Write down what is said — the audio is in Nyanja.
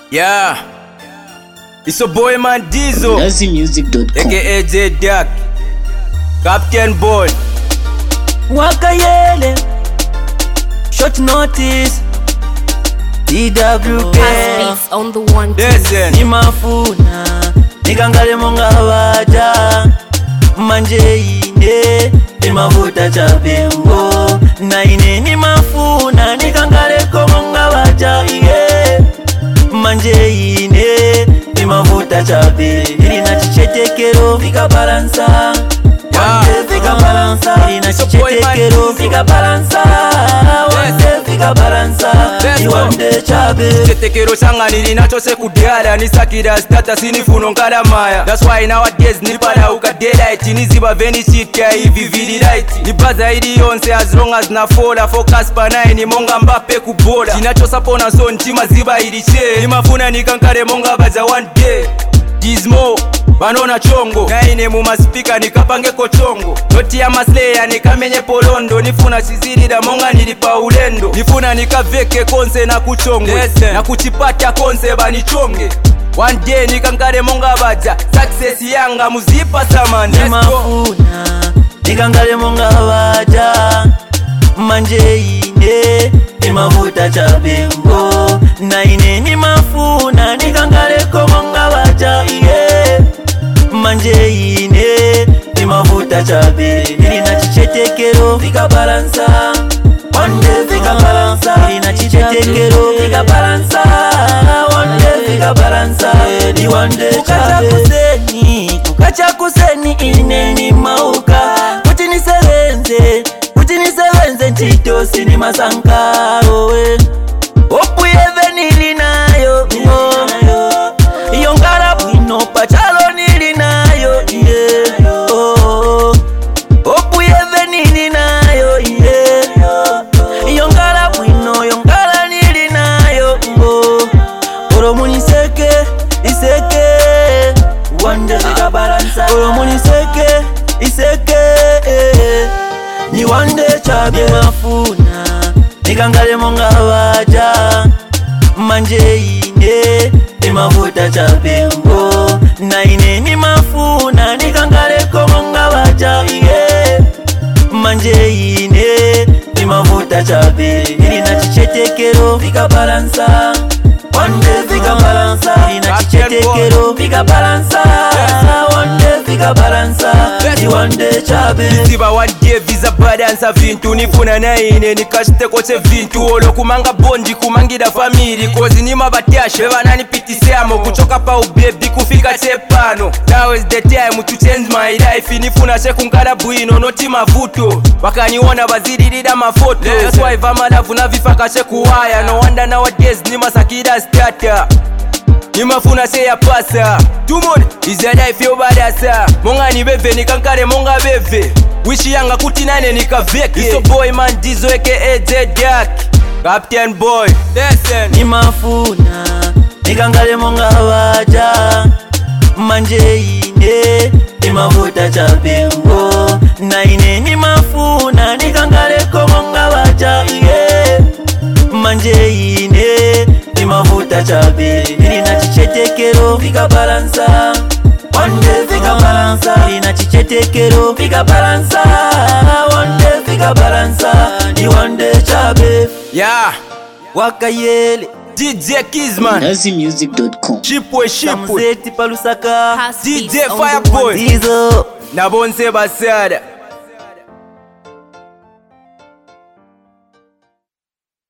Yeah, it's a boy man Diesel, NaziMusic.com. aka J Duck, Captain Boy. Wakayele, short notice, DWK. Beats on the one. Listen, Nimafuna, nikangale monga waja, manje ine, nimavuta chabembo. Na ine nimafuna, nikangale monga waja, yeah. Manje ine, nimavuta chabe. Ilina chichetekero, vika balansa. Fika balansa, ina chichetekero, fika balansa. Fika balansa, iwande chabe. chichetekero changa nilinacho sekudala, nisakira status inifuno nkalamaya. That's why nowadays nipala uka daylight, niziba veni chitka hivi vili light. Nibaza ili yonse as long as na fola, focus pa 9 monga Mbappe kubola. Chinacho sapona so nchima ziba ili che, nimafuna nikankare monga baza one day. Gizmo, banona chongo naine mumaspika nikapangeko chongo noti ya masleya nikamenye polondo nifuna chizirida monga nilipa ulendo nifuna nikaveke konse na kuchongwe na kuchipata konse banichonge one day nikankare monga baja success yanga muzipa samani. Nimafuna nikangale monga waja manje ine nimavuta chabembo na ine nimafuna nikangale monga waja yeah. Manje ine nimavuta chabe ilina chichetekero vika balansa one day vika balansa ilina chichetekero vika balansa one day vika balansa ni one day kukacha kuseni ine ni mauka kuti nisevenze ntitosi ni masankaro we opuyeve nilinayo iyo ngala bwino pachalo nilinayo yeah. Opuyeve nilinayo yeah. Iyo ngala bwino iyo ngala nilinayo oromuni iseke wande vika balansa oromuni iseke ni wande chabe mafuna nikangale monga waja manje ine nimavuta chabembo na ine nimafuna nikangale monga waja yeah. Manje ine nimavuta chabe ilina chichetekero vika balansa one day vika balansa ilina chichetekero vika balansa one day vika balansa ni one day chabe Ziba one day visa balansa vintu nifuna na ine nikashiteko che vintu olo kumanga bondi kumangira family kozi nima batyashe bananipitisamo kuchoka pa ubebi kufika chepano. Now is the time to change my life nifuna shekunkala bwino noti mavuto wakaniona bazidilida mafoto. That's why vamalavu na vifaka shekuwaya no wonder nowadays nima sakida starter nimafuna se ya pasa tumone is the life yo badasa monga ni beve nikankare monga beve wishi yanga kuti nane nikaveke. It's a boy man Diesel aka J Duck, Captain Boy. Listen, nimafuna nikangale monga waja manje ine nimavuta chabembo na ine nimafuna nikangale monga waja yeah. Manje ine nimavuta chabe ilina chichetekero vika balansa one day vika balansa ilina chichetekero vika balansa one day vika balansa ni one day chabe yeah, Wakayele DJ Kizman, NaziMusic.com. Shipwe Samzeti palusaka DJ Fireboy, Diesel na bonse basada.